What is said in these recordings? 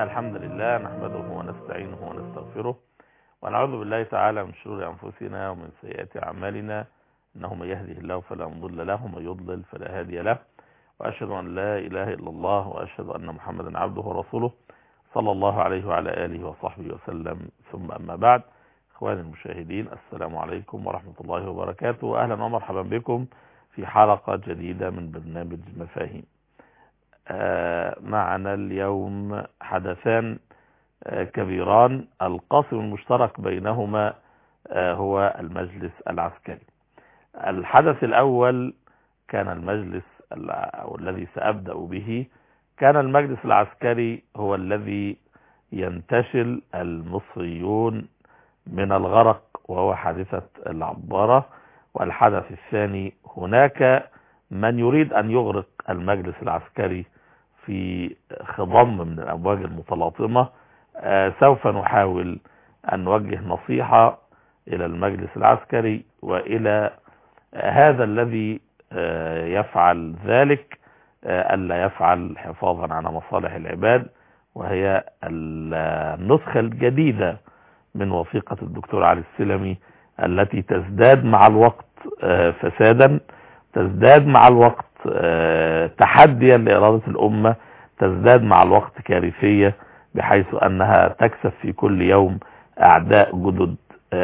الحمد لله نحمده ونستعينه ونستغفره ونعوذ بالله تعالى من شرور أنفسنا ومن سيئات أعمالنا، إنه من يهده الله فلا مضل له ومن يضلل فلا هادي له، وأشهد أن لا إله إلا الله وأشهد أن محمدا عبده ورسوله صلى الله عليه وعلى آله وصحبه وسلم. ثم أما بعد، إخواني المشاهدين، السلام عليكم ورحمة الله وبركاته، وأهلا ومرحبا بكم في حلقة جديدة من برنامج مفاهيم. معنا اليوم حدثان كبيران القاسم المشترك بينهما هو المجلس العسكري. الحدث الأول كان المجلس الذي سأبدأ به، كان المجلس العسكري هو الذي ينتشل المصريون من الغرق وهو حادثة العبارة. والحدث الثاني، هناك من يريد أن يغرق المجلس العسكري في خضم من الأمواج المتلاطمة. سوف نحاول أن نوجه نصيحة إلى المجلس العسكري وإلى هذا الذي يفعل ذلك ألا يفعل حفاظا على مصالح العباد، وهي النسخة الجديدة من وثيقة الدكتور علي السلمي التي تزداد مع الوقت فسادا، تزداد مع الوقت تحديا لإرادة الأمة، تزداد مع الوقت كارثية، بحيث أنها تكسب في كل يوم أعداء جدد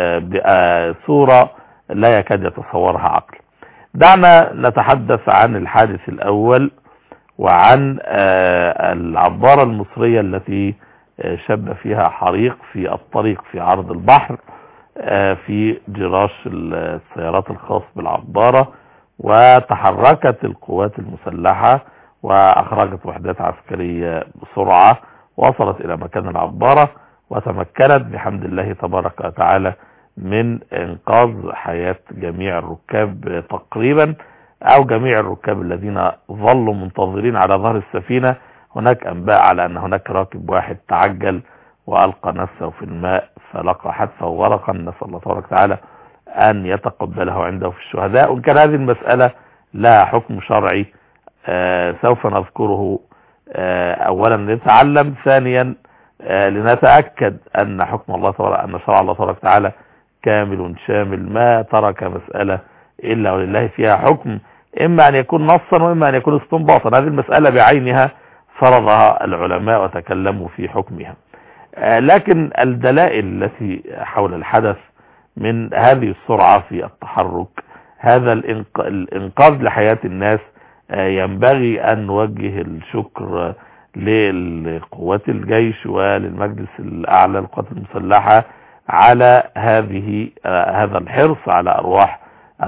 بصورة لا يكاد يتصورها عقل. دعنا نتحدث عن الحادث الأول وعن العبارة المصرية التي شب فيها حريق في الطريق في عرض البحر في جراش السيارات الخاص بالعبارة، وتحركت القوات المسلحة وأخرجت وحدات عسكرية بسرعة، وصلت إلى مكان العبارة وتمكنت بحمد الله تبارك وتعالى من إنقاذ حياة جميع الركاب تقريبا، أو جميع الركاب الذين ظلوا منتظرين على ظهر السفينة. هناك أنباء على أن هناك راكب واحد تعجل وألقى نفسه في الماء فلقى حتفه وغرقا، نسأل الله تبارك وتعالى أن يتقبله عنده في الشهداء. وإن كان هذه المسألة لها حكم شرعي سوف نذكره أولا لنتعلم، ثانيا لنتأكد أن حكم الله تبارك، أن شرع الله تبارك وتعالى كامل شامل، ما ترك مسألة إلا ولله فيها حكم، إما أن يكون نصا وإما أن يكون استنباطا. هذه المسألة بعينها فرضها العلماء وتكلموا في حكمها. لكن الدلائل التي حول الحدث من هذه السرعة في التحرك، هذا الإنقاذ لحياة الناس، ينبغي أن نوجه الشكر لقوات الجيش وللمجلس الأعلى للقوات المسلحة على هذا الحرص على أرواح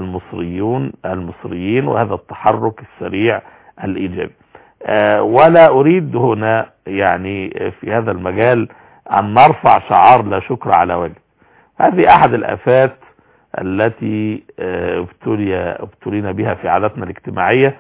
المصريين وهذا التحرك السريع الإيجابي. ولا أريد هنا يعني في هذا المجال أن نرفع شعار لا شكر على واجب. هذه أحد الآفات التي ابتلينا بها في عاداتنا الاجتماعية،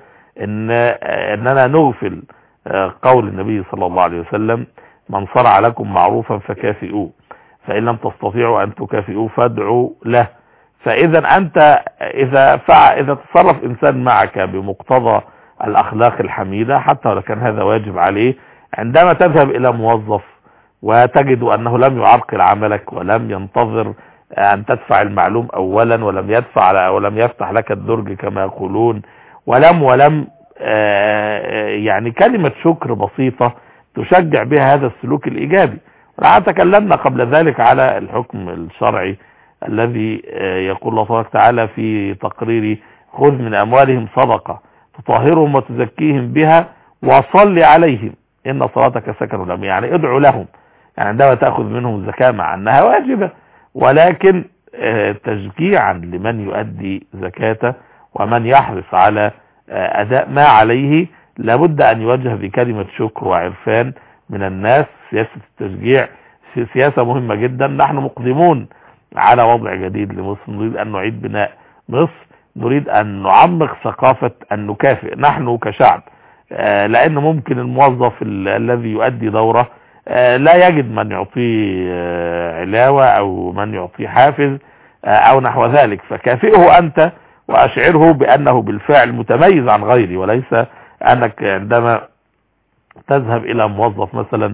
أننا نغفل قول النبي صلى الله عليه وسلم: من صنع لكم معروفا فكافئوه، فإن لم تستطيعوا أن تكافئوه فادعوا له. فإذا أنت إذا تصرف إنسان معك بمقتضى الأخلاق الحميدة، حتى لو كان هذا واجب عليه، عندما تذهب إلى موظف وتجد أنه لم يعرقل عملك ولم ينتظر أن تدفع المعلوم أولا، ولم يفتح لك الدرج كما يقولون، ولم يعني كلمة شكر بسيطة تشجع بها هذا السلوك الإيجابي. تكلمنا قبل ذلك على الحكم الشرعي الذي يقول الله تبارك وتعالى في تقرير: خذ من أموالهم صدقة تطهرهم وتزكيهم بها وصل عليهم إن صلاتك سكن لهم. يعني ادعو لهم، يعني عندما تأخذ منهم الزكاة مع أنها واجبة، ولكن تشجيعا لمن يؤدي زكاته ومن يحرص على أداء ما عليه، لابد أن يوجه بكلمة شكر وعرفان من الناس. سياسة التشجيع سياسة مهمة جدا. نحن مقدمون على وضع جديد لمصر، نريد أن نعيد بناء مصر، نريد أن نعمق ثقافة أن نكافئ نحن كشعب، لأن ممكن الموظف الذي يؤدي دوره لا يجد من يعطيه علاوة أو من يعطيه حافز أو نحو ذلك، فكافئه أنت وأشعره بأنه بالفعل متميز عن غيره، وليس أنك عندما تذهب إلى موظف مثلا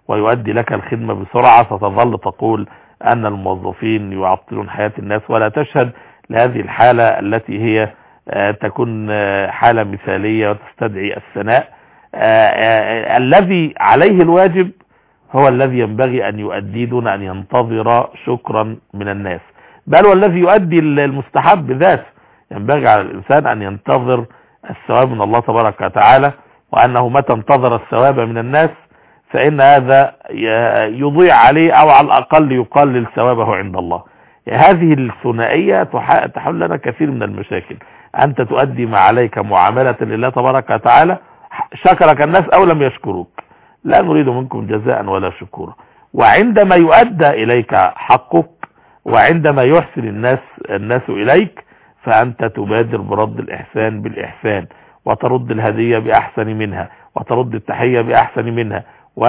ويؤدي لك الخدمة بسرعة، ستظل تقول أن الموظفين يعطلون حياة الناس، ولا تشهد لهذه الحالة التي هي تكون حالة مثالية وتستدعي الثناء. الذي عليه الواجب هو الذي ينبغي أن يؤدي دون أن ينتظر شكرا من الناس، بل والذي يؤدي المستحب بذاته. ينبغي على الإنسان أن ينتظر الثواب من الله تبارك وتعالى، وأنه متى انتظر الثواب من الناس فإن هذا يضيع عليه، أو على الأقل يقلل ثوابه عند الله. هذه الثنائية تحل لنا كثير من المشاكل. أنت تؤدي ما عليك معاملة لله تبارك وتعالى، شكرك الناس أو لم يشكروك، لا نريد منكم جزاء ولا شكورا. وعندما يؤدى إليك حقك، وعندما يحسن الناس إليك، فأنت تبادر برد الإحسان بالإحسان، وترد الهدية بأحسن منها، وترد التحية بأحسن منها،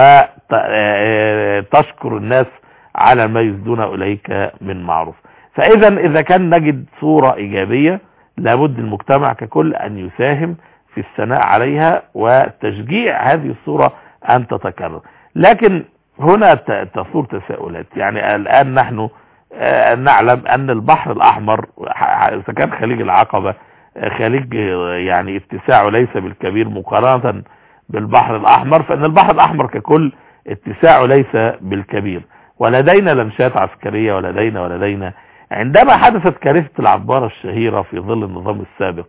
وتشكر الناس على ما يسدون إليك من معروف. إذا كان نجد صورة إيجابية، لابد المجتمع ككل أن يساهم في الثناء عليها وتشجيع هذه الصورة أن تتكرر. لكن هنا تصور تساؤلات. يعني الآن نحن نعلم أن البحر الأحمر، إذا كان خليج العقبة خليج يعني اتساعه ليس بالكبير مقارنة بالبحر الأحمر، فإن البحر الأحمر ككل اتساعه ليس بالكبير، ولدينا لمشات عسكرية ولدينا عندما حدثت كارثة العبارة الشهيرة في ظل النظام السابق،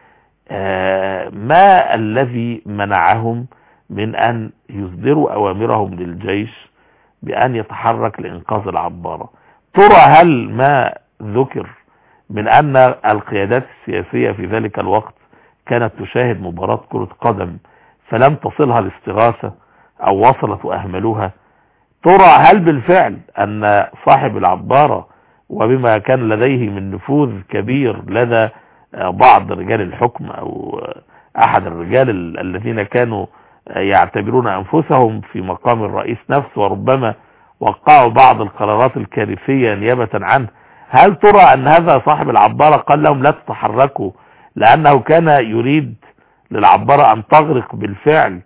ما الذي منعهم من أن يصدروا أوامرهم للجيش بأن يتحرك لإنقاذ العبارة؟ ترى هل ما ذكر من أن القيادات السياسية في ذلك الوقت كانت تشاهد مباراة كرة قدم فلم تصلها الاستغاثة، أو وصلت وأهملوها؟ ترى هل بالفعل أن صاحب العبارة، وبما كان لديه من نفوذ كبير لدى بعض رجال الحكم أو أحد الرجال الذين كانوا يعتبرون أنفسهم في مقام الرئيس نفسه، وربما وقعوا بعض القرارات الكارثية نيابة عنه، هل ترى أن هذا صاحب العبارة قال لهم لا تتحركوا لأنه كان يريد للعبارة أن تغرق بالفعل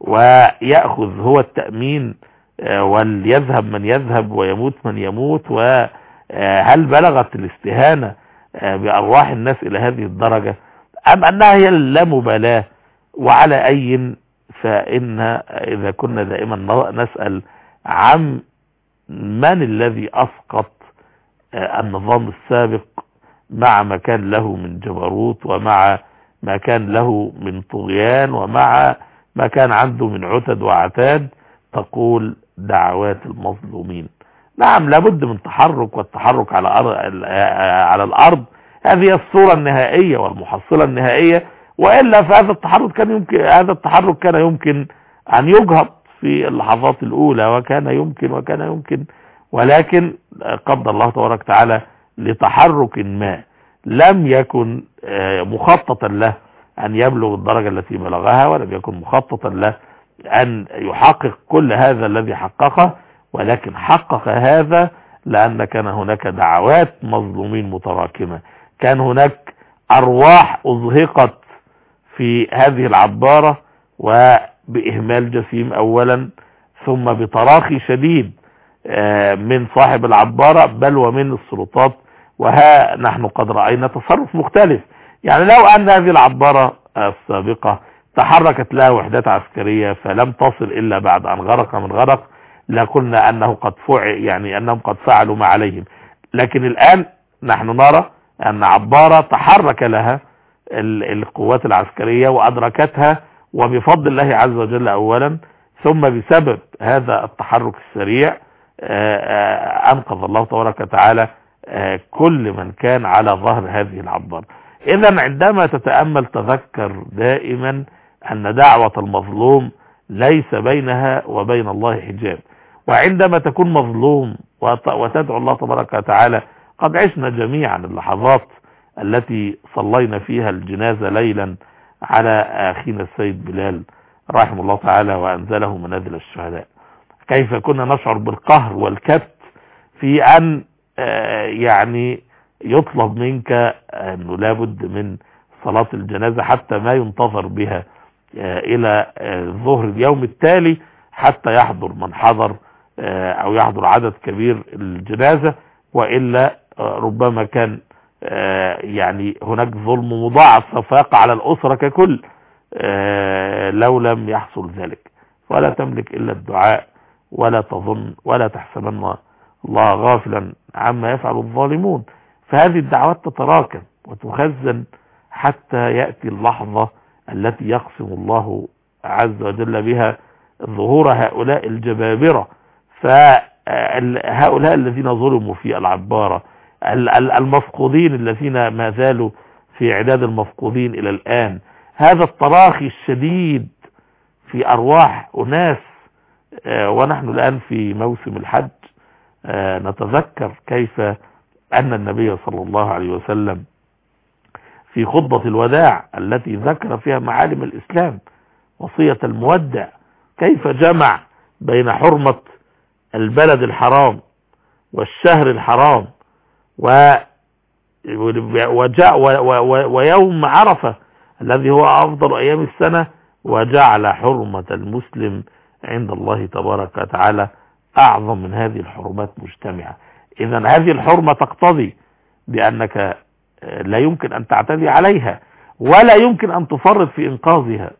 ويأخذ هو التأمين، وليذهب من يذهب ويموت من يموت؟ وهل بلغت الاستهانة بأرواح الناس إلى هذه الدرجة، أم أنها هي اللامبالاة؟ وعلى أي فإن إذا كنا دائما نسأل عن من الذي أسقط النظام السابق مع ما كان له من جبروت، ومع ما كان له من طغيان، ومع ما كان عنده من عتد وعتاد، تقول دعوات المظلومين. نعم، لابد من تحرك، والتحرك على الأرض هذه الصورة النهائية والمحصلة النهائية، وإلا فهذا التحرك كان يمكن أن يجهض في اللحظات الأولى، وكان يمكن، ولكن قدر الله تبارك وتعالى لتحرك ما لم يكن مخططا له أن يبلغ الدرجة التي بلغها، ولم يكن مخططا له أن يحقق كل هذا الذي حققه، ولكن حقق هذا لأن كان هناك دعوات مظلومين متراكمة، كان هناك أرواح أزهقت في هذه العبارة، وبإهمال جسيم أولا، ثم بتراخي شديد من صاحب العبارة بل ومن السلطات. وها نحن قد رأينا تصرف مختلف. يعني لو أن هذه العبارة السابقة تحركت لها وحدات عسكرية فلم تصل إلا بعد أن غرق من غرق، لقلنا أنه قد أنهم قد فعلوا ما عليهم. لكن الآن نحن نرى أن عبارة تحرك لها القوات العسكرية وأدركتها، وبفضل الله عز وجل أولا، ثم بسبب هذا التحرك السريع أنقذ الله تبارك وتعالى كل من كان على ظهر هذه العبارة. إذا عندما تتأمل تذكر دائما أن دعوة المظلوم ليس بينها وبين الله حجاب. وعندما تكون مظلوم وتدعو الله تبارك وتعالى، قد عشنا جميعا اللحظات التي صلينا فيها الجنازة ليلا على أخينا السيد بلال رحمه الله تعالى وأنزله منازل الشهداء، كيف كنا نشعر بالقهر والكبت في أن يعني يطلب منك أنه لابد من صلاة الجنازة حتى ما ينتظر بها إلى ظهر اليوم التالي، حتى يحضر من حضر او يحضر عدد كبير الجنازة، وإلا ربما كان يعني هناك ظلم مضاعف سوف يقع على الأسرة ككل لو لم يحصل ذلك. ولا تملك إلا الدعاء، ولا تظن ولا تحسبن الله غافلا عما يفعل الظالمون. فهذه الدعوات تتراكم وتخزن حتى يأتي اللحظة التي يقسم الله عز وجل بها ظهور هؤلاء الجبابرة. فهؤلاء الذين ظلموا في العبارة، المفقودين الذين ما زالوا في عداد المفقودين إلى الآن، هذا التراخي الشديد في أرواح أناس. ونحن الآن في موسم الحج نتذكر كيف أن النبي صلى الله عليه وسلم في خطبة الوداع التي ذكر فيها معالم الإسلام وصية المودع، كيف جمع بين حرمة البلد الحرام والشهر الحرام ويوم عرفة الذي هو أفضل أيام السنة، وجعل حرمة المسلم عند الله تبارك وتعالى أعظم من هذه الحرمات مجتمعة. إذن هذه الحرمة تقتضي بأنك لا يمكن أن تعتدي عليها، ولا يمكن أن تفرط في إنقاذها.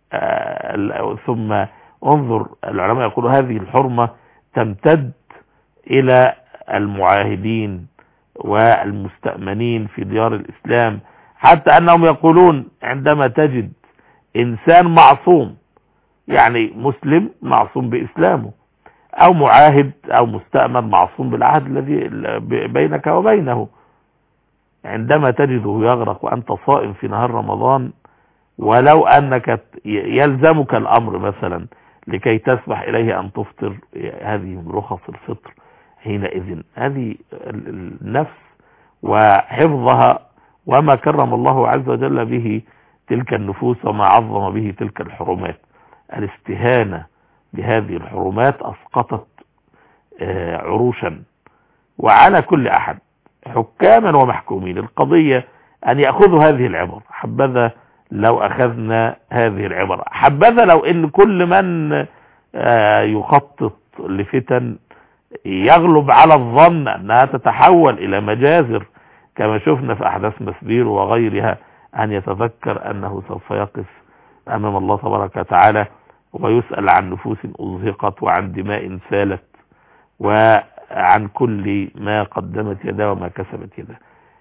ثم انظر، العلماء يقولوا هذه الحرمة تمتد إلى المعاهدين والمستأمنين في ديار الإسلام، حتى أنهم يقولون عندما تجد إنسان معصوم، يعني مسلم معصوم بإسلامه، أو معاهد أو مستأمن معصوم بالعهد الذي بينك وبينه، عندما تجده يغرق وأنت صائم في نهار رمضان، ولو أنك يلزمك الأمر مثلا لكي تسمح إليه أن تفطر، هذه من رخص الفطر. حينئذ هذه النفس وحفظها وما كرم الله عز وجل به تلك النفوس وما عظم به تلك الحرمات، الاستهانة بهذه الحرمات أسقطت عروشا. وعلى كل أحد حكاما ومحكومين القضية أن يأخذوا هذه العبر. حبذا لو أخذنا هذه العبر، حبذا لو إن كل من يخطط لفتن يغلب على الظن أنها تتحول إلى مجازر كما شفنا في أحداث مسبير وغيرها، أن يتذكر أنه سوف يقف أمام الله تبارك وتعالى ويسأل عن نفوس أزهقت، وعن دماء سالت، وعن كل ما قدمت يده وما كسبت يده.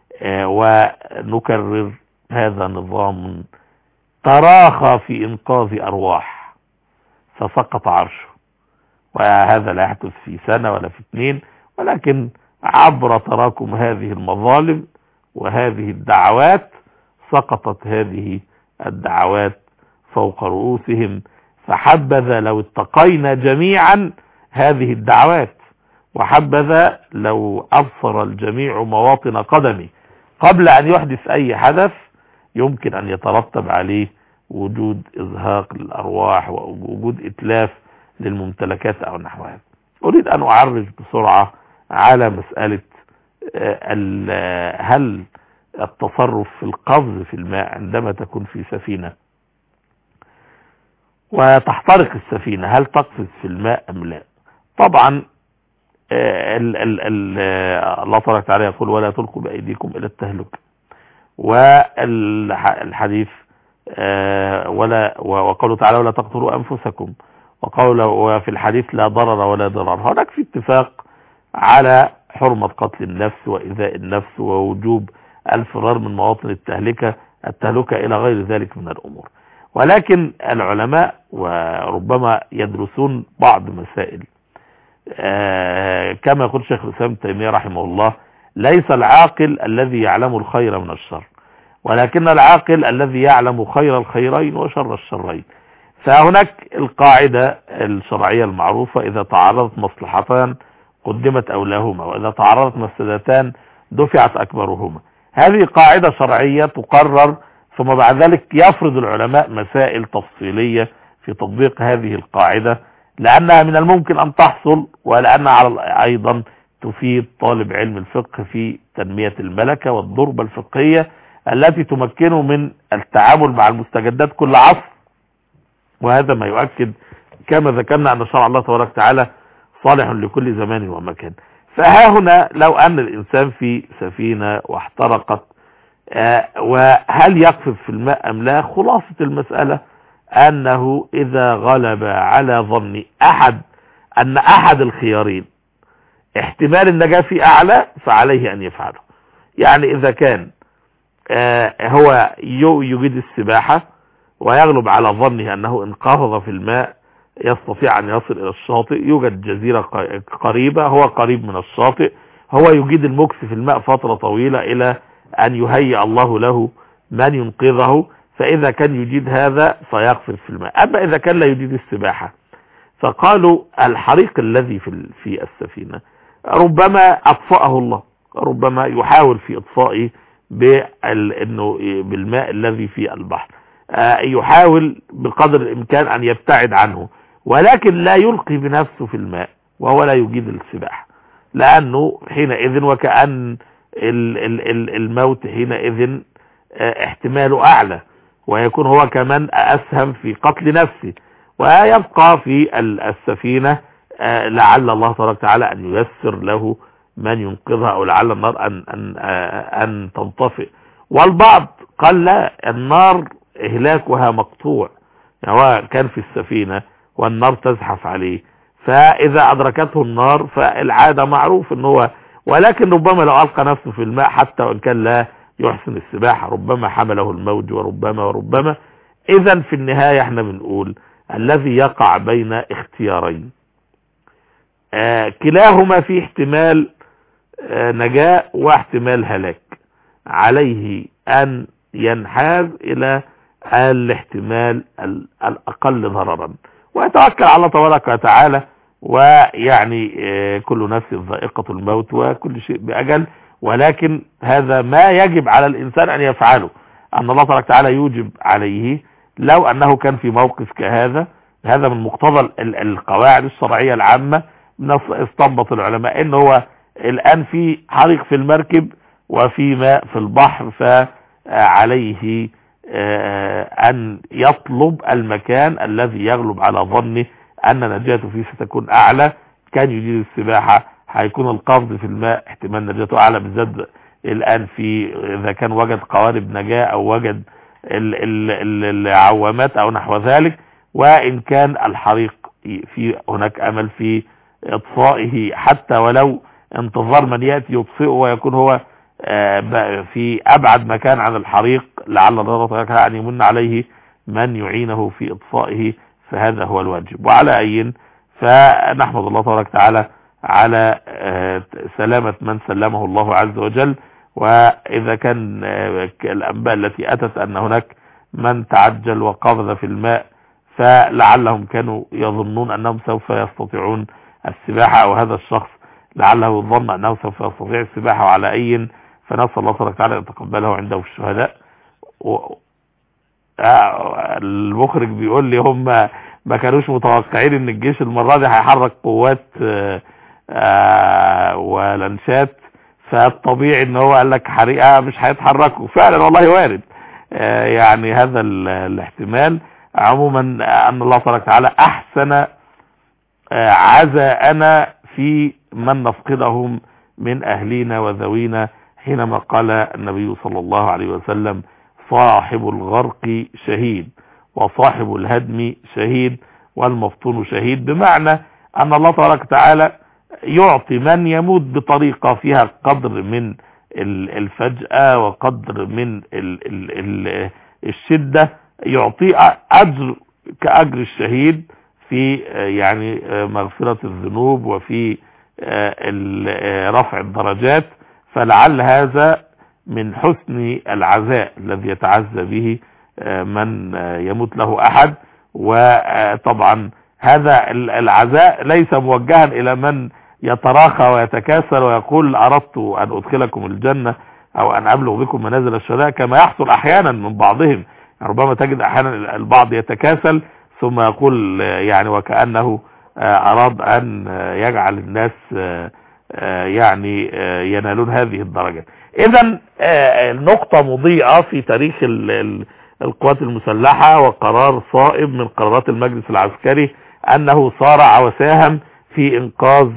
ونكرر، هذا نظام تراخى في إنقاذ أرواح فسقط عرشه، وهذا لا يحدث في سنة ولا في 2، ولكن عبر تراكم هذه المظالم وهذه الدعوات سقطت هذه الدعوات فوق رؤوسهم. فحبذا لو اتقينا جميعا هذه الدعوات، وحبذا لو أبصر الجميع مواطن قدمه قبل أن يحدث أي حدث يمكن أن يترتب عليه وجود إزهاق للأرواح ووجود إتلاف للممتلكات أو نحو هذا. أريد أن أعرج بسرعة على مسألة هل التصرف في القفز في الماء عندما تكون في سفينة وتحترق السفينة، هل تقفز في الماء أم لا؟ طبعا الله تبارك وتعالى يقول ولا تلقوا بأيديكم إلى التهلكة، والحديث وقوله تعالى ولا تقتلوا أنفسكم، وفي الحديث لا ضرر ولا ضرار. هناك في اتفاق على حرمة قتل النفس وإيذاء النفس ووجوب الفرار من مواطن التهلكة إلى غير ذلك من الأمور، ولكن العلماء وربما يدرسون بعض مسائل. كما يقول شيخ الإسلام ابن تيمية رحمه الله ليس العاقل الذي يعلم الخير من الشر، ولكن العاقل الذي يعلم خير الخيرين وشر الشرين. فهناك القاعدة الشرعية المعروفة إذا تعارضت مصلحتان قدمت أولاهما، وإذا تعارضت مفسدتان دفعت أكبرهما. هذه قاعدة شرعية تقرر، ثم بعد ذلك يفرض العلماء مسائل تفصيلية في تطبيق هذه القاعدة، لأنها من الممكن أن تحصل، ولأنها أيضا تفيد طالب علم الفقه في تنمية الملكة والضربة الفقهية التي تمكنه من التعامل مع المستجدات كل عصر. وهذا ما يؤكد كما ذكرنا أن شرع الله تبارك وتعالى صالح لكل زمان ومكان. فها هنا لو أن الإنسان في سفينة واحترقت وهل يقفز في الماء أم لا؟ خلاصة المسألة أنه إذا غلب على ظن أن أحد الخيارين احتمال النجاة في أعلى فعليه أن يفعله. يعني إذا كان هو يجيد السباحة ويغلب على ظنه أنه إن قفز في الماء يستطيع أن يصل إلى الشاطئ، يوجد جزيرة قريبة، هو قريب من الشاطئ، هو يجيد المكث في الماء فترة طويلة إلى أن يهيئ الله له من ينقذه، فإذا كان يجيد هذا فيقفز في الماء. أما إذا كان لا يجيد السباحة فقالوا الحريق الذي في السفينة ربما أطفأه الله، ربما يحاول في إطفائه بالماء الذي في البحر، يحاول بقدر الإمكان أن يبتعد عنه، ولكن لا يلقي بنفسه في الماء وهو لا يجيد السباحة، لأنه حينئذ وكأن الموت حينئذ احتماله أعلى، ويكون هو كمان أسهم في قتل نفسه، ويبقى في السفينة لعل الله تبارك وتعالى أن ييسر له من ينقذها، أو لعل النار أن تنطفئ. والبعض قال لا، النار إهلاكها مقطوع، يعني هو كان في السفينة والنار تزحف عليه، فإذا أدركته النار فالعادة معروف إن هو، ولكن ربما لو ألقى نفسه في الماء حتى وإن كان لا يحسن السباحة ربما حمله الموج وربما. إذا في النهاية احنا بنقول الذي يقع بين اختيارين كلاهما في احتمال نجاة واحتمال هلاك، عليه أن ينحاز إلى الاحتمال الأقل ضررا ويتوكل على الله تبارك وتعالى. ويعني كل نفس ذائقة الموت وكل شيء بأجل، ولكن هذا ما يجب على الإنسان أن يفعله، أن الله تبارك وتعالى يوجب عليه لو أنه كان في موقف كهذا. هذا من مقتضى القواعد الشرعية العامة. استنبط العلماء إن هو الآن في حريق في المركب وفي ماء في البحر، فعليه أن يطلب المكان الذي يغلب على ظنه أن نجاته فيه ستكون أعلى. كان يجيد السباحة هيكون القفز في الماء احتمال نجاته أعلى، بالذات الآن إذا كان وجد قوارب نجاة أو وجد العوامات أو نحو ذلك. وإن كان الحريق في هناك أمل في إطفائه، حتى ولو انتظار من يأتي يطفئه ويكون هو في أبعد مكان عن الحريق، لعل الله تعالى أن يمن عليه من يعينه في إطفائه، فهذا هو الواجب. وعلى أي فنحمد الله تبارك وتعالى على سلامة من سلمه الله عز وجل. وإذا كان الأنباء التي أتت أن هناك من تعجل وقفز في الماء فلعلهم كانوا يظنون أنهم سوف يستطيعون السباحة، أو هذا الشخص لعله ظن أنه سوف يستطيع السباحة. وعلى أي فنسأل الله تبارك وتعالى أن يتقبله عنده في الشهداء. المخرج بيقول لي هم ما كانوش متوقعين ان الجيش المرة دي هيحرك قوات ولنشات، فالطبيعي ان هو قال لك حريقة مش هيتحركوا. فعلا والله وارد يعني هذا الاحتمال. عموما ان الله تبارك وتعالى احسن عزاءنا في من نفقدهم من اهلنا وذوينا، حينما قال النبي صلى الله عليه وسلم: صاحب الغرق شهيد وصاحب الهدم شهيد والمفطون شهيد. بمعنى ان الله تبارك وتعالى يعطي من يموت بطريقة فيها قدر من الفجأة وقدر من الشدة، يعطي اجر كأجر الشهيد في يعني مغفرة الذنوب وفي رفع الدرجات. فلعل هذا من حسن العزاء الذي يتعزى به من يموت له أحد. وطبعا هذا العزاء ليس موجها إلى من يتراخى ويتكاسل ويقول أردت أن أدخلكم الجنة أو أن أبلغ بكم منازل الشهداء، كما يحصل أحيانا من بعضهم. ربما تجد أحيانا البعض يتكاسل ثم يقول يعني وكأنه أراد أن يجعل الناس يعني ينالون هذه الدرجة. إذن نقطة مضيئة في تاريخ القوات المسلحة، وقرار صائب من قرارات المجلس العسكري أنه صارع وساهم في إنقاذ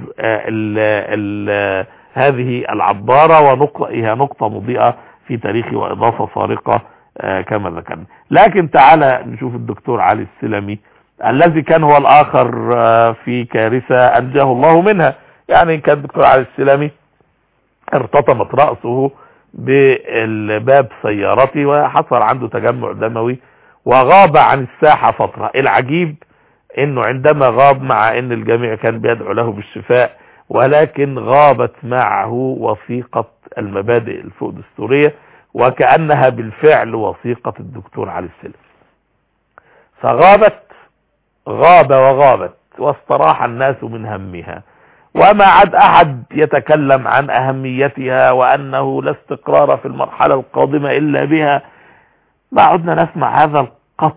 هذه العبارة، ونقطة نقطة مضيئة في تاريخي وإضافة فارقة كما ذكرنا. لكن تعالى نشوف الدكتور علي السلمي الذي كان هو الآخر في كارثة أنجاه الله منها. يعني كان الدكتور علي السلمي ارتطمت رأسه بباب سيارته وحصل عنده تجمع دموي وغاب عن الساحة فترة. العجيب انه عندما غاب، مع ان الجميع كان بيدعو له بالشفاء، ولكن غابت معه وثيقة المبادئ الفوق دستورية، وكأنها بالفعل وثيقة الدكتور علي السلمي. فغابت، وغابت، واستراح الناس من همها، وما عاد احد يتكلم عن اهميتها وانه لا استقرار في المرحلة القادمة الا بها. ما عدنا نسمع هذا القط.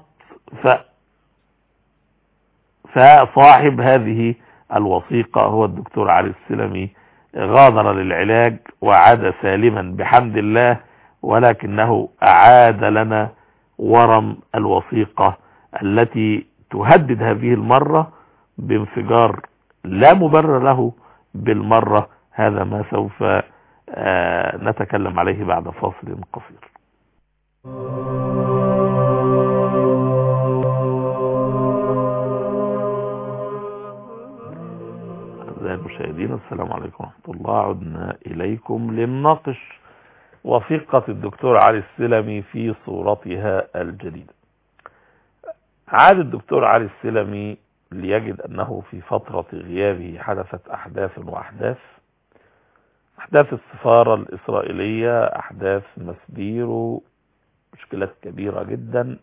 فصاحب هذه الوثيقة هو الدكتور علي السلمي، غادر للعلاج وعاد سالما بحمد الله، ولكنه أعاد لنا ورم الوثيقة التي تهدد هذه المرة بانفجار لا مبرر له بالمرة. هذا ما سوف نتكلم عليه بعد فاصل قصير. المشاهدين السلام عليكم ورحمة الله. عدنا إليكم لنناقش وثيقة الدكتور علي السلمي في صورتها الجديدة. عاد الدكتور علي السلمي ليجد أنه في فترة غيابه حدثت أحداث السفارة الإسرائيلية، أحداث مسبيرو، مشكلات كبيرة جدا،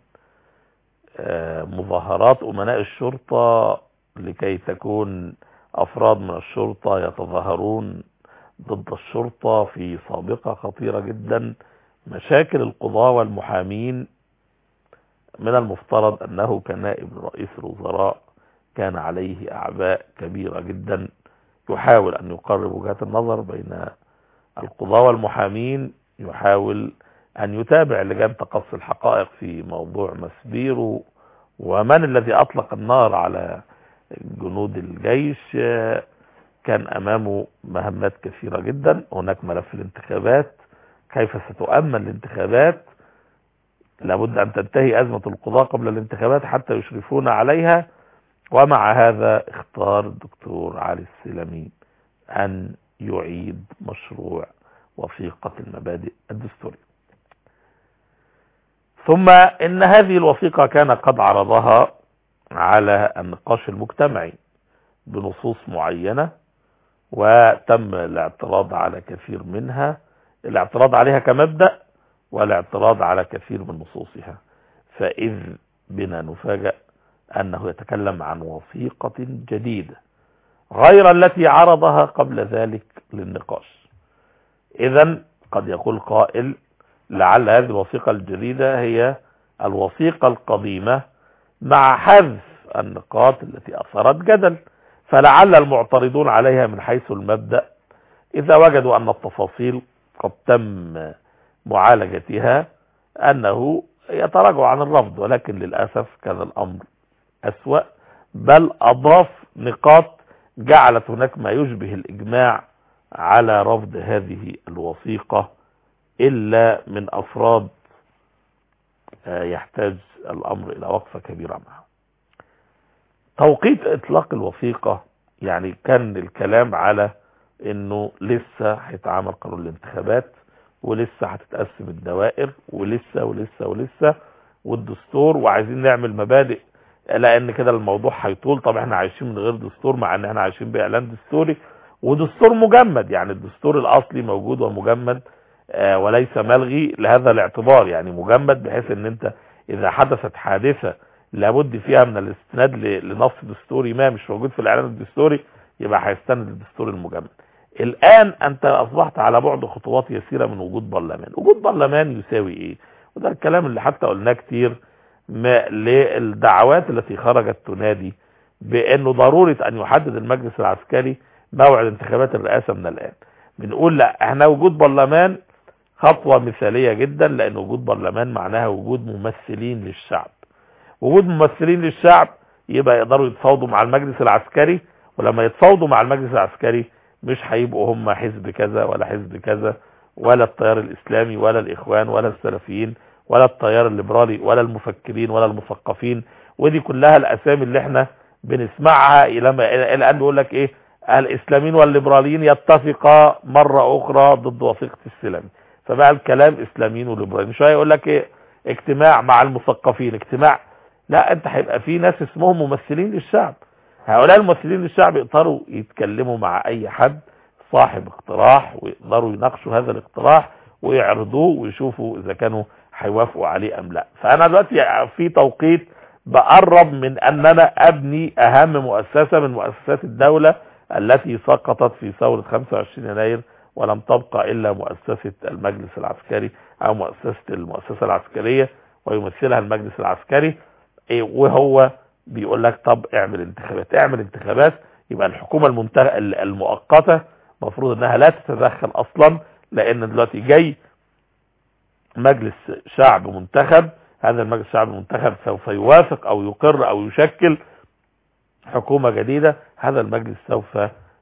مظاهرات أمناء الشرطة لكي تكون أفراد من الشرطة يتظاهرون ضد الشرطة في سابقة خطيرة جدا، مشاكل القضاة والمحامين. من المفترض أنه كنائب رئيس الوزراء كان عليه أعباء كبيرة جدا، يحاول أن يقرب وجهات النظر بين القضاة والمحامين، يحاول أن يتابع لجان تقصي الحقائق في موضوع مسبيرو ومن الذي أطلق النار على جنود الجيش. كان أمامه مهمات كثيرة جدا. هناك ملف الانتخابات، كيف ستؤمن الانتخابات؟ لابد أن تنتهي أزمة القضاء قبل الانتخابات حتى يشرفون عليها. ومع هذا اختار الدكتور علي السلمي أن يعيد مشروع وثيقة المبادئ الدستورية. ثم إن هذه الوثيقة كان قد عرضها على النقاش المجتمعي بنصوص معينة، وتم الاعتراض على كثير منها، الاعتراض عليها كمبدأ والاعتراض على كثير من نصوصها. فإذ بنا نفاجأ أنه يتكلم عن وثيقة جديدة غير التي عرضها قبل ذلك للنقاش. إذن قد يقول قائل لعل هذه الوثيقة الجديدة هي الوثيقة القديمة مع حذف النقاط التي أثارت جدل، فلعل المعترضون عليها من حيث المبدأ إذا وجدوا أن التفاصيل قد تم معالجتها أنه يتراجع عن الرفض. ولكن للأسف كان الأمر أسوأ، بل أضاف نقاط جعلت هناك ما يشبه الإجماع على رفض هذه الوثيقة، إلا من أفراد يحتاج الأمر إلى وقفة كبيرة معه. توقيت إطلاق الوثيقة، يعني كان الكلام على إنه لسه هيتعمل قانون الانتخابات، ولسه هتتقسم الدوائر، ولسه والدستور، وعايزين نعمل مبادئ لأن كده الموضوع هيطول. طب احنا عايشين من غير دستور، مع ان احنا عايشين بإعلان دستوري ودستور مجمد، يعني الدستور الأصلي موجود ومجمد وليس ملغي لهذا الاعتبار، يعني مجمد بحيث ان انت اذا حدثت حادثة لابد فيها من الاستناد لنص دستوري ما مش موجود في الاعلان الدستوري، يبقى هيستند الدستور المجمد. الان انت اصبحت على بعد خطوات يسيرة من وجود برلمان. وجود برلمان يساوي ايه؟ وده الكلام اللي حتى قلناه كتير للدعوات التي خرجت تنادي بانه ضرورة ان يحدد المجلس العسكري موعد انتخابات الرئاسة من الان. بنقول لا، احنا وجود برلمان خطوة مثالية جدا، لان وجود برلمان معناها وجود ممثلين للشعب. وجود ممثلين للشعب يبقى يقدروا يتفاوضوا مع المجلس العسكري، ولما يتفاوضوا مع المجلس العسكري مش هيبقوا هم حزب كذا ولا حزب كذا، ولا التيار الإسلامي ولا الإخوان ولا السلفيين ولا التيار الليبرالي ولا المفكرين ولا المثقفين. ودي كلها الأسامي اللي احنا بنسمعها إلى الآن. بيقول لك إيه؟ الإسلاميين والليبراليين يتفقا مرة أخرى ضد وثيقة السلمي. فبقى الكلام إسلاميين وليبراليين. شوية يقول لك إيه؟ اجتماع مع المثقفين، اجتماع. لا، انت هيبقى في ناس اسمهم ممثلين للشعب. هؤلاء الممثلين للشعب يقدروا يتكلموا مع اي حد صاحب اقتراح، ويقدروا يناقشوا هذا الاقتراح ويعرضوه ويشوفوا اذا كانوا هيوافقوا عليه ام لا. فانا دلوقتي في توقيت بقرب من ان انا ابني اهم مؤسسة من مؤسسات الدولة التي سقطت في ثورة 25 يناير، ولم تبقى الا مؤسسة المجلس العسكري او المؤسسة العسكرية، ويمثلها المجلس العسكري. وهو بيقول لك طب اعمل انتخابات. يبقى الحكومة المؤقتة مفروض انها لا تتدخل اصلا، لان دلوقتي جاي مجلس شعب منتخب. هذا المجلس الشعب المنتخب سوف يوافق او يقر او يشكل حكومة جديدة. هذا المجلس سوف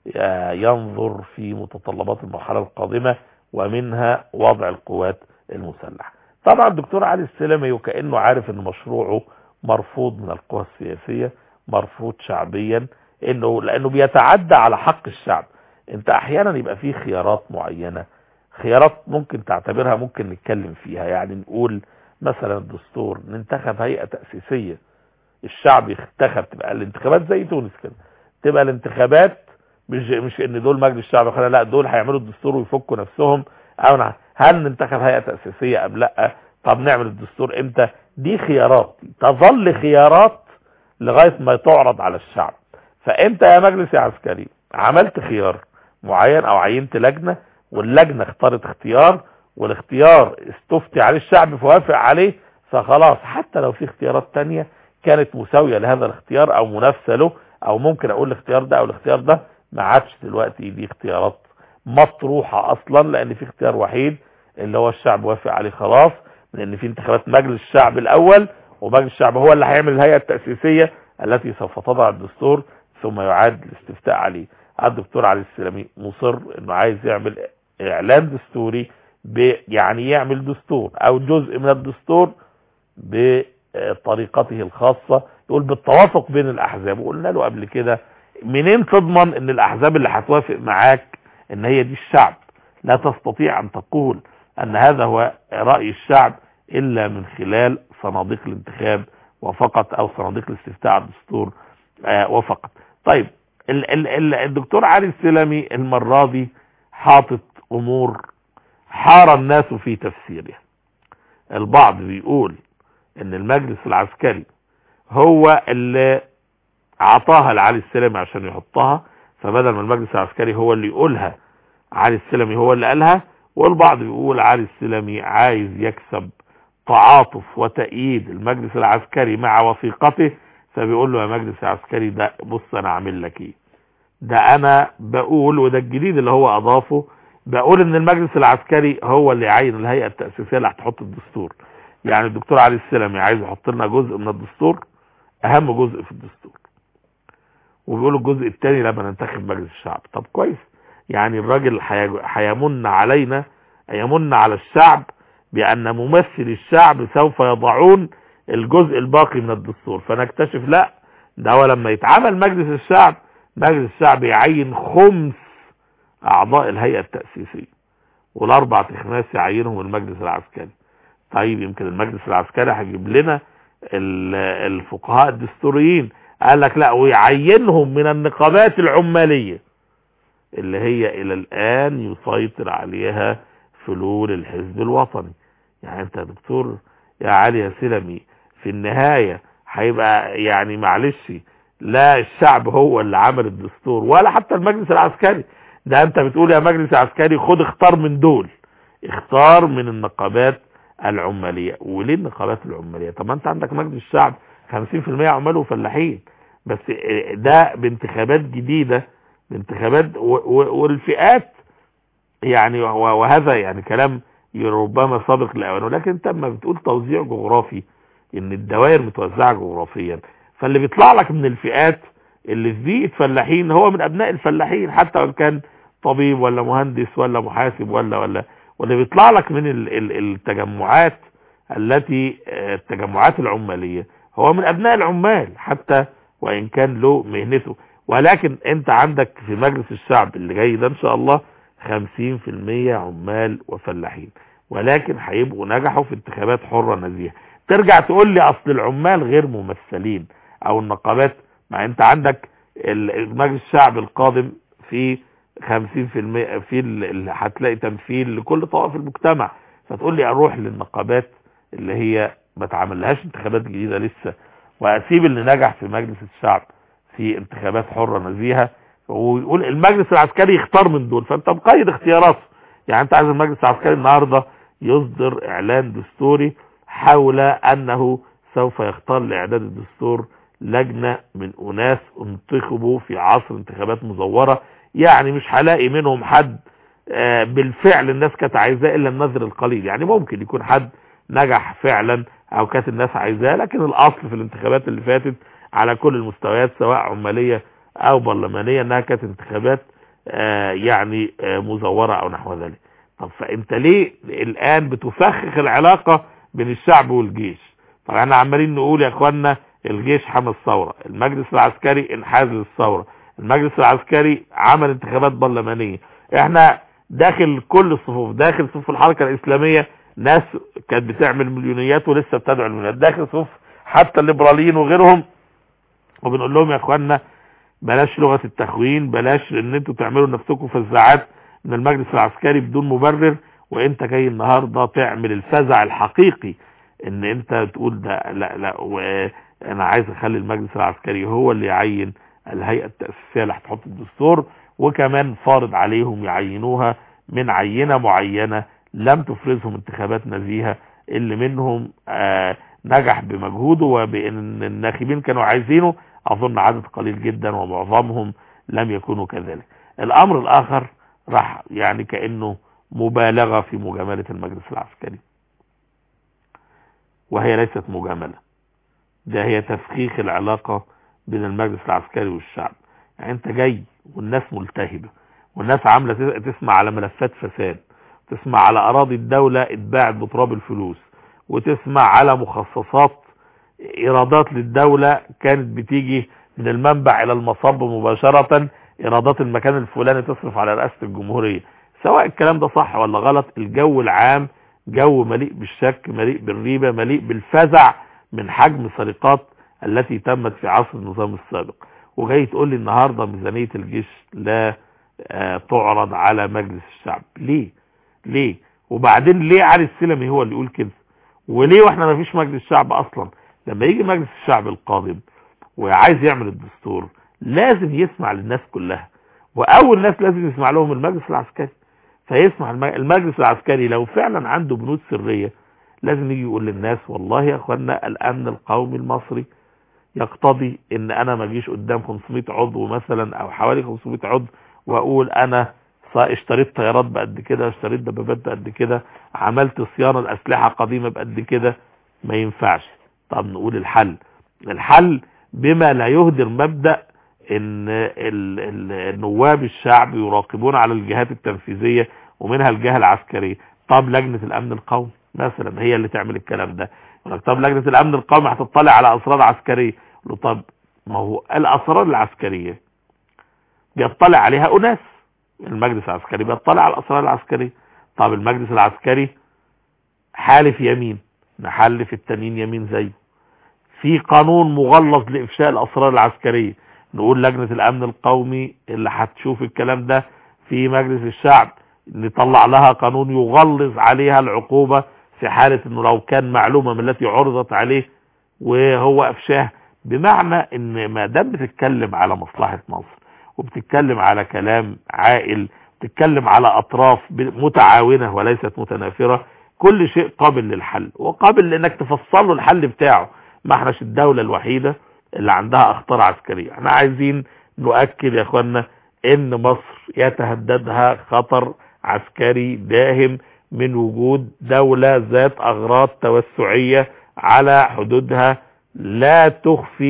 ينظر في متطلبات المرحلة القادمة، ومنها وضع القوات المسلحة. طبعا الدكتور علي السلمي وكأنه عارف ان مشروعه مرفوض من القوى السياسية، مرفوض شعبيا، لانه بيتعدى على حق الشعب. انت احيانا يبقى فيه خيارات معينة، خيارات ممكن تعتبرها ممكن نتكلم فيها. يعني نقول مثلا الدستور، ننتخب هيئة تأسيسية، الشعب ينتخب، تبقى الانتخابات زي تونس كده، تبقى الانتخابات مش ان دول مجلس الشعب، لا دول هيعملوا الدستور ويفكوا نفسهم. او هل ننتخب هيئة تأسيسية ام لا؟ طب نعمل الدستور امتى؟ دي خيارات تظل خيارات لغاية ما تعرض على الشعب. فانت يا مجلس يا عسكري عملت خيار معين او عينت لجنة، واللجنة اختارت اختيار، والاختيار استفتي عليه الشعب فوافق عليه، فخلاص حتى لو في اختيارات تانية كانت مساوية لهذا الاختيار او منافسة له، او ممكن اقول الاختيار ده او الاختيار ده، ما عادش دلوقتي دي اختيارات مطروحة اصلا، لان في اختيار وحيد اللي هو الشعب وافق عليه خلاص، لان في انتخابات مجلس الشعب الاول، ومجلس الشعب هو اللي هيعمل الهيئة التأسيسية التي سوف تضع الدستور ثم يعاد الاستفتاء عليه. الدكتور علي السلمي مصر انه عايز يعمل اعلان دستوري، يعني يعمل دستور او جزء من الدستور بطريقته الخاصة، يقول بالتوافق بين الاحزاب. وقلنا له قبل كده منين تضمن ان الاحزاب اللي هتوافق معاك ان هي دي الشعب؟ لا تستطيع ان تقول ان هذا هو رأي الشعب الا من خلال صناديق الانتخاب وفقط، او صناديق الاستفتاء على الدستور وفقط. طيب الدكتور علي السلمي المرة دي حاطط امور حار الناس في تفسيرها. البعض بيقول ان المجلس العسكري هو اللي عطاها لعلي السلمي عشان يحطها، فبدل ما المجلس العسكري هو اللي يقولها علي السلمي هو اللي قالها. والبعض بيقول علي السلمي عايز يكسب تعاطف وتأييد المجلس العسكري مع وثيقته، فبيقول له يا مجلس العسكري ده بص انا عامل لك ايه، ده انا بقول، وده الجديد اللي هو اضافه، بقول ان المجلس العسكري هو اللي يعين الهيئة التأسيسية اللي هتحط الدستور. يعني الدكتور علي السلمي عايز يحط لنا جزء من الدستور، اهم جزء في الدستور، وبيقولوا الجزء الثاني لما ننتخب مجلس الشعب. طب كويس، يعني الراجل هيمن علينا، يمن على الشعب بأن ممثل الشعب سوف يضعون الجزء الباقي من الدستور، فنكتشف لا، ده هو لما يتعمل مجلس الشعب، مجلس الشعب يعين 5 اعضاء الهيئة التأسيسية، والاربع تخماس يعينهم المجلس العسكري. طيب يمكن المجلس العسكري هيجيب لنا الفقهاء الدستوريين، قال لك لا، ويعينهم من النقابات العمالية اللي هي الى الان يسيطر عليها فلول الحزب الوطني. يعني انت يا دكتور يا علي يا سلمي في النهاية هيبقى يعني معلش، لا الشعب هو اللي عمل الدستور ولا حتى المجلس العسكري، ده انت بتقول يا مجلس عسكري خد اختار من دول، اختار من النقابات العمالية. وليه النقابات العمالية؟ طب ما انت عندك مجلس الشعب 50% عمال وفلاحين، بس ده بانتخابات جديدة، بانتخابات والفئات يعني، وهذا يعني كلام ربما سابق لأوانه. لكن انت لما بتقول توزيع جغرافي، ان الدوائر متوزعة جغرافيا، فاللي بيطلع لك من الفئات اللي في بيئة فلاحين هو من ابناء الفلاحين، حتى وان كان طبيب ولا مهندس ولا محاسب واللي بيطلع لك من التجمعات التجمعات العمالية هو من ابناء العمال، حتى وان كان له مهنته. ولكن انت عندك في مجلس الشعب اللي جاي ده ان شاء الله 50% عمال وفلاحين، ولكن هيبقوا نجحوا في انتخابات حرة نزيهة. ترجع تقول لي اصل العمال غير ممثلين او النقابات، ما انت عندك مجلس الشعب القادم في 50% هتلاقي تمثيل لكل طوائف المجتمع، فتقول لي اروح للنقابات اللي هي ما تعملهاش انتخابات جديدة لسه، واسيب اللي نجح في مجلس الشعب في انتخابات حرة نزيهة، ويقول المجلس العسكري يختار من دول، فانت مقيد اختياراته. يعني انت عايز المجلس العسكري النهاردة يصدر اعلان دستوري حول انه سوف يختار لاعداد الدستور لجنة من اناس انتخبوا في عصر انتخابات مزورة، يعني مش هلاقي منهم حد بالفعل الناس كانت عايزاه الا النذر القليل. يعني ممكن يكون حد نجح فعلا او كانت الناس عايزاه، لكن الاصل في الانتخابات اللي فاتت على كل المستويات سواء عمالية او برلمانية انها كانت انتخابات يعني مزورة او نحو ذلك. طب فانت ليه الان بتفخخ العلاقة بين الشعب والجيش؟ طبعا احنا عمالين نقول يا اخوانا الجيش حمى الثورة، المجلس العسكري انحاز للثورة، المجلس العسكري عمل انتخابات برلمانية. احنا داخل كل الصفوف، داخل صفوف الحركة الاسلامية ناس كانت بتعمل مليونيات ولسه بتدعو المليونيات، داخل صفوف حتى الليبراليين وغيرهم، وبنقول لهم يا اخوانا بلاش لغة التخوين، بلاش ان انتوا تعملوا نفسكم فزاعات من المجلس العسكري بدون مبرر، وانت جاي النهاردة تعمل الفزع الحقيقي ان انت تقول ده لا وانا عايز اخلي المجلس العسكري هو اللي يعين الهيئة التأسيسية اللي هتحط الدستور، وكمان فارض عليهم يعينوها من عينة معينة لم تفرزهم انتخابات نزيهة، اللي منهم نجح بمجهوده وبان الناخبين كانوا عايزينه اظن عدد قليل جدا ومعظمهم لم يكونوا كذلك. الامر الاخر راح يعني كأنه مبالغة في مجاملة المجلس العسكري، وهي ليست مجاملة، ده هي تفخيخ العلاقة بين المجلس العسكري والشعب. يعني انت جاي والناس ملتهبة والناس عاملة تسمع على ملفات فساد، تسمع على اراضي الدولة اتباعت بتراب الفلوس، وتسمع على مخصصات ايرادات للدولة كانت بتيجي من المنبع الى المصب مباشرة، ايرادات المكان الفلاني تصرف على رئاسة الجمهورية. سواء الكلام ده صح ولا غلط، الجو العام جو مليء بالشك، مليء بالريبة، مليء بالفزع من حجم سرقات التي تمت في عصر النظام السابق. وجاي تقول لي النهاردة ميزانية الجيش لا تعرض على مجلس الشعب. ليه وبعدين ليه علي السلمي هو اللي يقول كده؟ وليه واحنا ما فيش مجلس شعب اصلا؟ لما يجي مجلس الشعب القادم وعايز يعمل الدستور لازم يسمع للناس كلها، واول ناس لازم يسمع لهم المجلس العسكري. فيسمع المجلس العسكري لو فعلا عنده بنود سرية لازم يجي يقول للناس والله يا اخوانا الامن القومي المصري يقتضي ان انا ما اجيش قدام 500 عضو مثلا او حوالي 500 عضو واقول انا اشتريت طيارات بقد كده، اشتريت دبابات بقد كده، عملت صيانة الاسلحة قديمة بقد كده. ما ينفعش. طب نقول الحل بما لا يهدر مبدأ ان النواب الشعب يراقبون على الجهات التنفيذية ومنها الجهة العسكرية. طب لجنة الامن القومي مثلا هي اللي تعمل الكلام ده. طب لجنة الامن القومي هتطلع على اسرار عسكرية. طب ما هو الاسرار العسكرية بيطلع عليها اناس، المجلس العسكري بيطلع على الاسرار العسكرية. طب المجلس العسكري حالف يمين، نحلف التانيين يمين زيه. في قانون مغلظ لافشاء الاسرار العسكرية، نقول لجنة الامن القومي اللي هتشوف الكلام ده في مجلس الشعب نطلع لها قانون يغلظ عليها العقوبة في حالة انه لو كان معلومة من التي عرضت عليه وهو افشاها. بمعنى ان ما دام بتتكلم على مصلحة مصر وبتتكلم على كلام عاقل، بتتكلم على اطراف متعاونة وليست متنافرة، كل شيء قابل للحل وقابل لانك تفصل له الحل بتاعه. ما احناش الدولة الوحيدة اللي عندها اخطار عسكرية. احنا عايزين نؤكد يا اخوانا ان مصر يتهددها خطر عسكري داهم من وجود دولة ذات اغراض توسعية على حدودها لا تخفي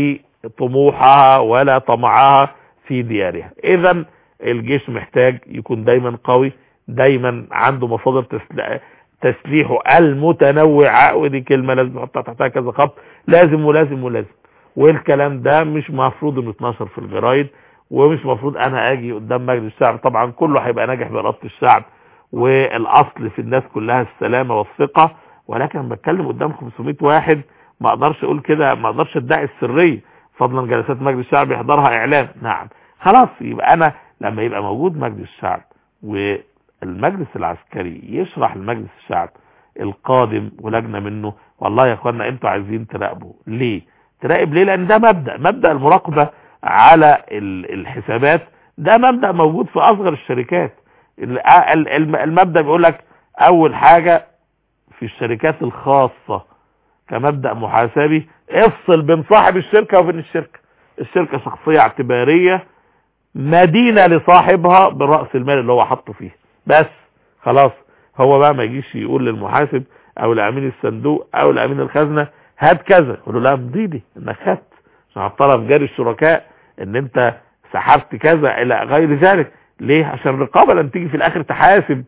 طموحها ولا طمعها في ديارها. اذا الجيش محتاج يكون دايما قوي، دايما عنده مصادر تسليحه المتنوعة، ودي كلمة لازم نحطها تحتها كذا خط، لازم ولازم ولازم. والكلام ده مش مفروض انه يتنشر في الجرايد، ومش مفروض انا اجي قدام مجلس الشعب، طبعا كله هيبقى ناجح بإرادة الشعب، والاصل في الناس كلها السلامة والثقة، ولكن بتكلم قدام 500 واحد ما اقدرش اقول كده، ما اقدرش ادعي السرية، فضلا جلسات مجلس الشعب يحضرها اعلام. نعم خلاص، يبقى انا لما يبقى موجود مجلس الشعب والمجلس العسكري يشرح لمجلس الشعب القادم ولجنة منه، والله يا اخوانا انتوا عايزين تراقبوا ليه؟ تراقب ليه؟ لان ده مبدأ المراقبة على الحسابات، ده مبدأ موجود في اصغر الشركات. المبدأ بيقول لك اول حاجة في الشركات الخاصة كمبدأ محاسبي، افصل بين صاحب الشركة وبين الشركة شخصية اعتبارية مدينة لصاحبها بالرأس المال اللي هو حطه فيه، بس خلاص. هو بقى ما يجيش يقول للمحاسب او لامين الصندوق او لامين الخزنة هات كذا، يقول له لا مضيدي انك خدت عشان الطرف جاري الشركاء ان انت سحبت كذا الى غير ذلك. ليه؟ عشان الرقابة لما تيجي في الاخر تحاسب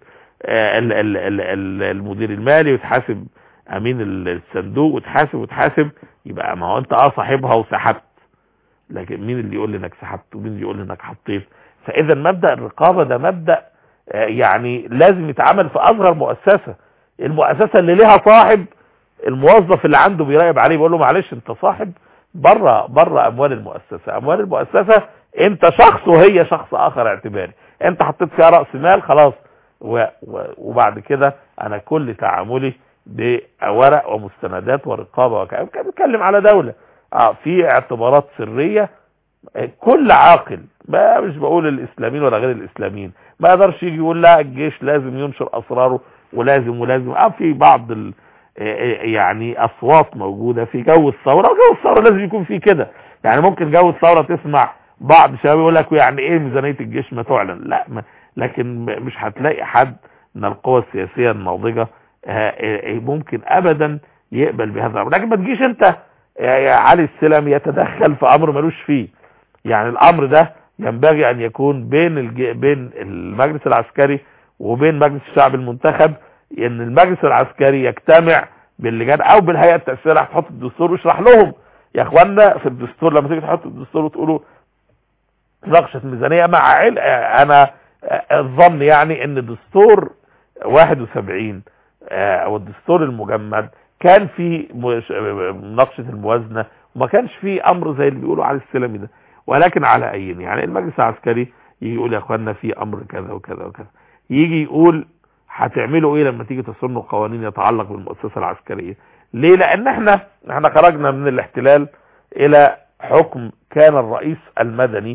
المدير المالي وتحاسب امين الصندوق وتحاسب، يبقى ما هو انت صاحبها وسحبت، لكن مين اللي يقول لي انك سحبت ومين اللي يقول لي انك حطيت؟ فاذا مبدأ الرقابة ده مبدأ يعني لازم يتعمل في اصغر مؤسسة. المؤسسة اللي ليها صاحب، الموظف اللي عنده بيراقب عليه بيقول له معلش انت صاحب بره اموال المؤسسة انت شخص وهي شخص اخر اعتباري، انت حطيت فيها رأس مال خلاص، وبعد كده انا كل تعاملي بورق ومستندات ورقابة وكلام. بتكلم على دولة في اعتبارات سرية. كل عاقل، ما مش بقول الاسلاميين ولا غير الاسلاميين، ما يقدرش يجي يقول لا الجيش لازم ينشر اسراره ولازم في بعض يعني اصوات موجودة في جو الثورة، وجو الثورة لازم يكون فيه كده. يعني ممكن جو الثورة تسمع بعض شباب يقول لك يعني ايه ميزانية الجيش ما تعلن، لا لكن مش هتلاقي حد من القوى السياسية الناضجة ممكن ابدا يقبل بهذا الامر. لكن ما تجيش انت يا علي السلام يتدخل في امر ملوش فيه. يعني الامر ده ينبغي ان يكون بين المجلس العسكري وبين مجلس الشعب المنتخب، ان المجلس العسكري يجتمع باللجان او بالهيئه التاسيسيه هتحط الدستور ويشرح لهم يا اخوانا في الدستور لما تيجي تحط الدستور وتقولوا مناقشه ميزانيه مع انا الظن يعني ان دستور 71 او الدستور المجمد كان في مناقشه الموازنه، وما كانش في امر زي اللي بيقولوا على السلامي ده. ولكن على اي يعني المجلس العسكري يجي يقول يا اخوانا في امر كذا وكذا وكذا، يجي يقول هتعملوا ايه لما تيجي تصنوا قوانين يتعلق بالمؤسسه العسكريه. ليه؟ لان احنا خرجنا من الاحتلال الى حكم كان الرئيس المدني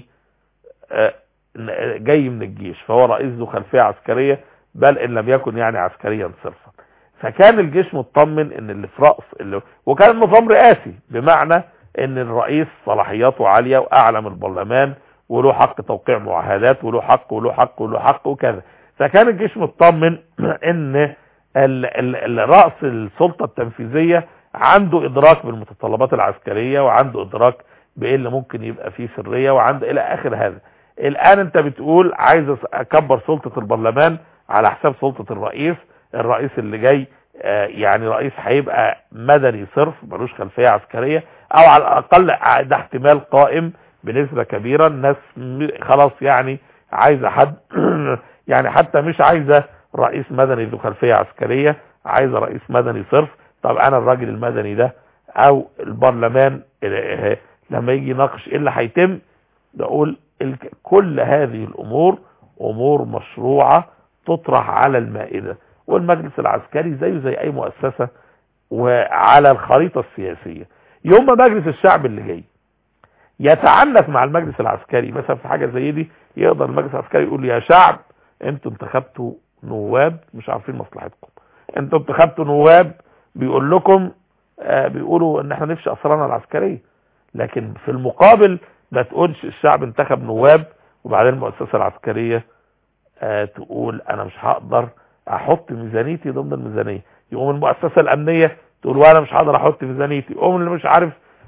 جاي من الجيش، فهو رئيس ذو خلفيه عسكريه، بل ان لم يكن يعني عسكريا صرفا. فكان الجيش مطمن ان اللي في رأس وكان النظام رئاسي، بمعنى ان الرئيس صلاحياته عالية واعلى من البرلمان وله حق توقيع معاهدات وله حق وكذا. فكان الجيش مطمن ان رأس السلطة التنفيذية عنده ادراك بالمتطلبات العسكرية، وعنده ادراك بايه اللي ممكن يبقى فيه سرية، وعنده الى اخر هذا. الان انت بتقول عايز اكبر سلطة البرلمان على حساب سلطة الرئيس اللي جاي يعني رئيس هيبقى مدني صرف ملوش خلفية عسكرية، او على الاقل ده احتمال قائم بنسبة كبيرة. الناس خلاص يعني عايزة حد يعني حتى مش عايزة رئيس مدني ذو خلفية عسكرية، عايزة رئيس مدني صرف. طب انا الراجل المدني ده او البرلمان لما يجي يناقش ايه اللي هيتم، نقول كل هذه الامور امور مشروعة تطرح على المائدة، والمجلس العسكري زيه زي اي مؤسسة وعلى الخريطة السياسية. يوم ما مجلس الشعب اللي جاي يتعنت مع المجلس العسكري مثلا في حاجة زي دي، يقدر المجلس العسكري يقول يا شعب انتوا انتخبتوا نواب مش عارفين مصلحتكم، انتوا انتخبتوا نواب بيقول لكم بيقولوا ان احنا نفشي اسرارنا العسكرية، لكن في المقابل ما تقولش الشعب انتخب نواب وبعدين المؤسسة العسكرية تقول انا مش هقدر احط ميزانيتي ضمن الميزانية. يقوم المؤسسة الامنية تقول وانا مش هقدر احط ميزانيتي، يقوم اللي مش عارف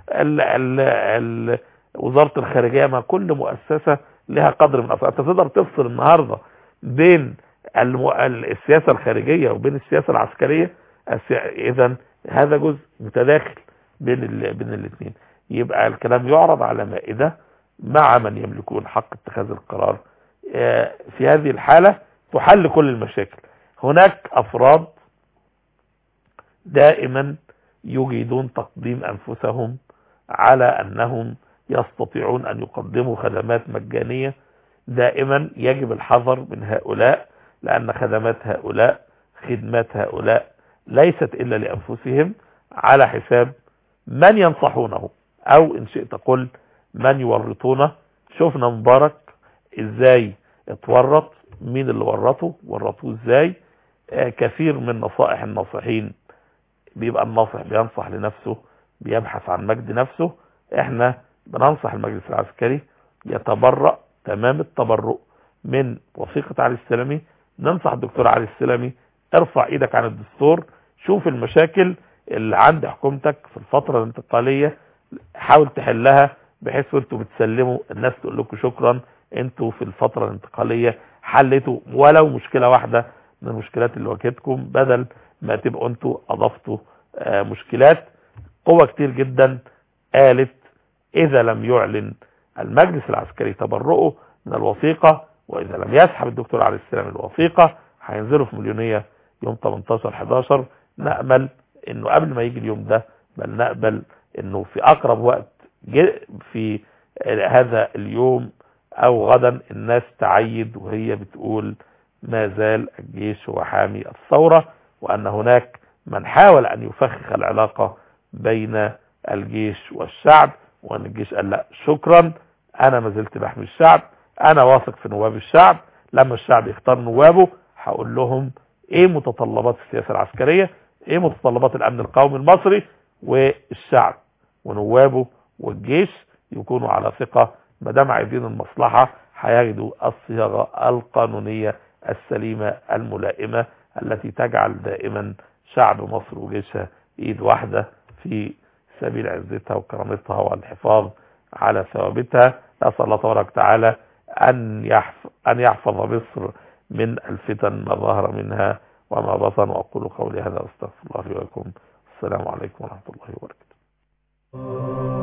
وزارة الخارجية، ما كل مؤسسة لها قدر من أصلا. انت تقدر تفصل النهاردة بين السياسة الخارجية وبين السياسة العسكرية؟ اذا هذا جزء متداخل بين الاثنين. يبقى الكلام يعرض على مائدة مع من يملكون حق اتخاذ القرار. في هذه الحالة تحل كل المشاكل. هناك أفراد دائما يجيدون تقديم أنفسهم على أنهم يستطيعون أن يقدموا خدمات مجانية. دائما يجب الحذر من هؤلاء، لأن خدمات هؤلاء، خدمات هؤلاء ليست إلا لأنفسهم على حساب من ينصحونه، أو إن شئت قل من يورطونه. شفنا مبارك إزاي اتورط، مين اللي ورطوه إزاي. كثير من نصائح الناصحين بيبقى الناصح بينصح لنفسه، بيبحث عن مجد نفسه. احنا بننصح المجلس العسكري يتبرأ تمام التبرؤ من وثيقة علي السلمي. ننصح الدكتور علي السلمي ارفع ايدك عن الدستور، شوف المشاكل اللي عند حكومتك في الفترة الانتقالية، حاول تحلها بحيث انتوا بتسلموا الناس تقول لكم شكرا، انتوا في الفترة الانتقالية حلتوا ولو مشكلة واحدة من المشكلات اللي واجهتكم، بدل ما تبقوا انتوا اضفتوا مشكلات. قوة كتير جدا قالت اذا لم يعلن المجلس العسكري تبرؤه من الوثيقة، واذا لم يسحب الدكتور علي السلمي الوثيقة، هينزلوا في مليونية يوم 18/11. نأمل انه قبل ما يجي اليوم ده، بل نأمل انه في اقرب وقت في هذا اليوم او غدا الناس تعيد وهي بتقول ما زال الجيش هو حامي الثورة، وان هناك من حاول ان يفخخ العلاقة بين الجيش والشعب، وان الجيش قال لا شكرا، انا ما زلت بحمي الشعب، انا واثق في نواب الشعب، لما الشعب يختار نوابه هقول لهم ايه متطلبات السياسة العسكرية، ايه متطلبات الامن القومي المصري، والشعب ونوابه والجيش يكونوا على ثقة. ما دام عايزين المصلحة هيجدوا الصياغة القانونية السليمة الملائمة التي تجعل دائما شعب مصر وجيشها ايد واحدة في سبيل عزتها وكرامتها والحفاظ على ثوابتها. نسأل الله تبارك وتعالى أن يحفظ مصر من الفتن ما ظهر منها وما بطن. وأقول قولي هذا واستغفر الله لي ولكم. السلام عليكم ورحمة الله وبركاته.